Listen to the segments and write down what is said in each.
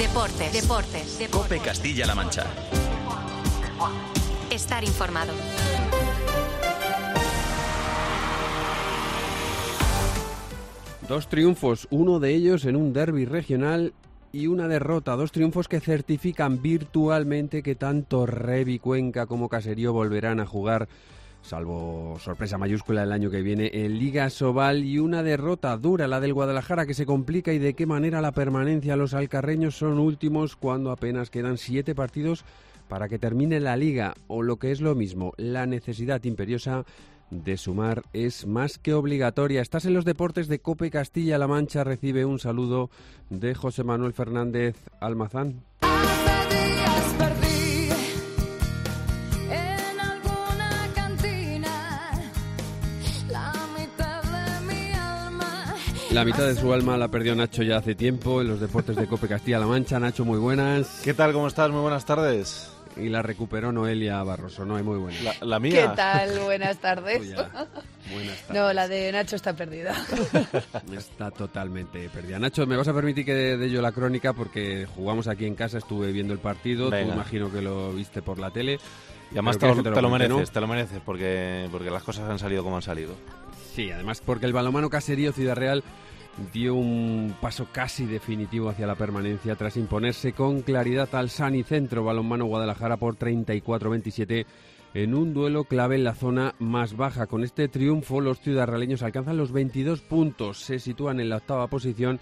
Deportes. COPE Castilla-La Mancha. Estar informado. Dos triunfos, uno de ellos en un derbi regional y una derrota. Dos triunfos que certifican virtualmente que tanto Revi, Cuenca como Caserío volverán a jugar, salvo sorpresa mayúscula, el año que viene en Liga Sobal, y una derrota dura, la del Guadalajara, que se complica. Y de qué manera la permanencia. Los alcarreños son últimos cuando apenas quedan 7 partidos para que termine la Liga, o lo que es lo mismo, la necesidad imperiosa de sumar es más que obligatoria. Estás en los deportes de COPE Castilla-La Mancha. Recibe un saludo de José Manuel Fernández Almazán. La mitad de su alma la perdió Nacho ya hace tiempo en los deportes de COPE Castilla-La Mancha. Nacho, muy buenas. ¿Qué tal? ¿Cómo estás? Muy buenas tardes. Y la recuperó Noelia Barroso, no hay muy buena. La mía. ¿Qué tal? Buenas tardes. Buenas tardes. No, la de Nacho está perdida. Está totalmente perdida. Nacho, me vas a permitir que dé yo la crónica porque jugamos aquí en casa, estuve viendo el partido. Venga. Tú imagino que lo viste por la tele. Y además te lo mereces, porque las cosas han salido como han salido. Sí, además porque el balonmano Caserío Ciudad Real dio un paso casi definitivo hacia la permanencia tras imponerse con claridad al Sanicentro Balonmano Guadalajara por 34-27 en un duelo clave en la zona más baja. Con este triunfo los ciudadraleños alcanzan los 22 puntos, se sitúan en la 8ª posición.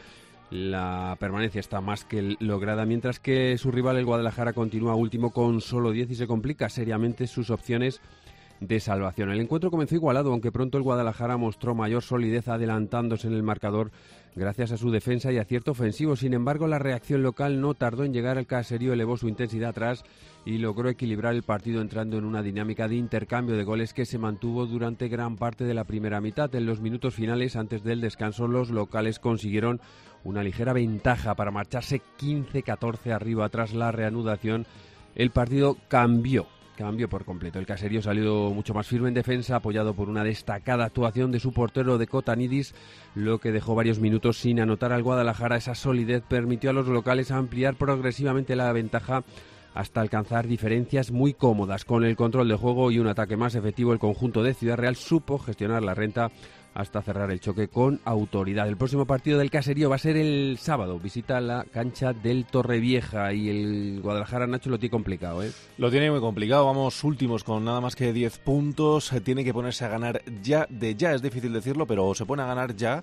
La permanencia está más que lograda, mientras que su rival el Guadalajara continúa último con solo 10 y se complica seriamente sus opciones de salvación. El encuentro comenzó igualado, aunque pronto el Guadalajara mostró mayor solidez adelantándose en el marcador gracias a su defensa y acierto ofensivo. Sin embargo, la reacción local no tardó en llegar. El Caserío elevó su intensidad atrás y logró equilibrar el partido entrando en una dinámica de intercambio de goles que se mantuvo durante gran parte de la primera mitad. En los minutos finales, antes del descanso, los locales consiguieron una ligera ventaja para marcharse 15-14 arriba. Tras la reanudación, el partido cambió por completo. El Caserío salió mucho más firme en defensa, apoyado por una destacada actuación de su portero de Cotanidis, lo que dejó varios minutos sin anotar al Guadalajara. Esa solidez permitió a los locales ampliar progresivamente la ventaja hasta alcanzar diferencias muy cómodas. Con el control de juego y un ataque más efectivo, el conjunto de Ciudad Real supo gestionar la renta hasta cerrar el choque con autoridad. El próximo partido del Caserío va a ser el sábado. Visita la cancha del Torrevieja y el Guadalajara, Nacho, lo tiene complicado, ¿eh? Lo tiene muy complicado. Vamos últimos con nada más que 10 puntos. Tiene que ponerse a ganar ya. Es difícil decirlo, pero o se pone a ganar ya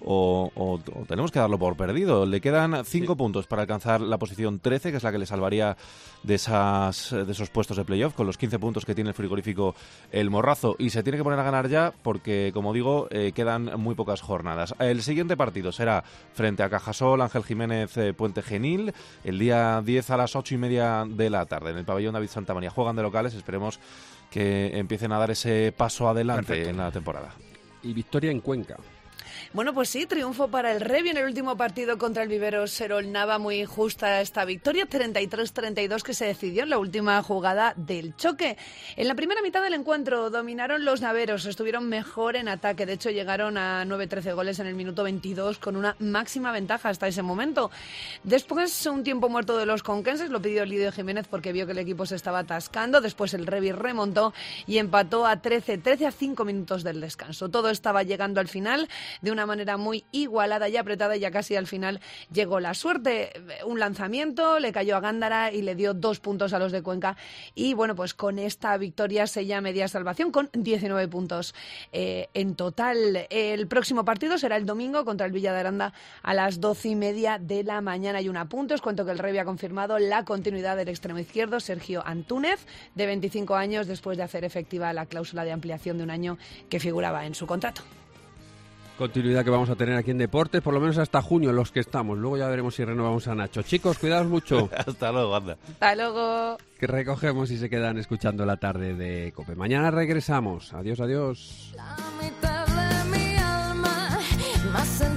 o tenemos que darlo por perdido. Le quedan 5 puntos para alcanzar la posición 13, que es la que le salvaría de esos puestos de playoff, con los 15 puntos que tiene el frigorífico El Morrazo. Y se tiene que poner a ganar ya porque, como digo, quedan muy pocas jornadas. El siguiente partido será frente a Cajasol, Ángel Jiménez, Puente Genil, el día 10 a las 8:30 de la tarde en el pabellón David Santamaría. Juegan de locales, esperemos que empiecen a dar ese paso adelante. Perfecto. En la temporada. Y victoria en Cuenca. Bueno, pues sí, triunfo para el Revi en el último partido contra el Vivero Serol Nava. Muy justa esta victoria, 33-32, que se decidió en la última jugada del choque. En la primera mitad del encuentro dominaron los naveros, estuvieron mejor en ataque. De hecho, llegaron a 9-13 goles en el minuto 22 con una máxima ventaja hasta ese momento. Después, un tiempo muerto de los conquenses, lo pidió Lidio Jiménez porque vio que el equipo se estaba atascando. Después el Revi remontó y empató a 13 a 5 minutos del descanso. Todo estaba llegando al final de una manera muy igualada y apretada, y ya casi al final llegó la suerte. Un lanzamiento, le cayó a Gándara y le dio 2 puntos a los de Cuenca. Y bueno, pues con esta victoria sella media salvación con 19 puntos en total. El próximo partido será el domingo contra el Villa de Aranda a las 12:30 de la mañana. Y un apunte, os cuento que el Revi ha confirmado la continuidad del extremo izquierdo Sergio Antúnez, de 25 años, después de hacer efectiva la cláusula de ampliación de un año que figuraba en su contrato. Continuidad que vamos a tener aquí en Deportes, por lo menos hasta junio, los que estamos. Luego ya veremos si renovamos a Nacho. Chicos, cuidaos mucho. Hasta luego, anda. Hasta luego. Que recogemos y se quedan escuchando la tarde de COPE. Mañana regresamos. Adiós, adiós. La mitad de mi alma, más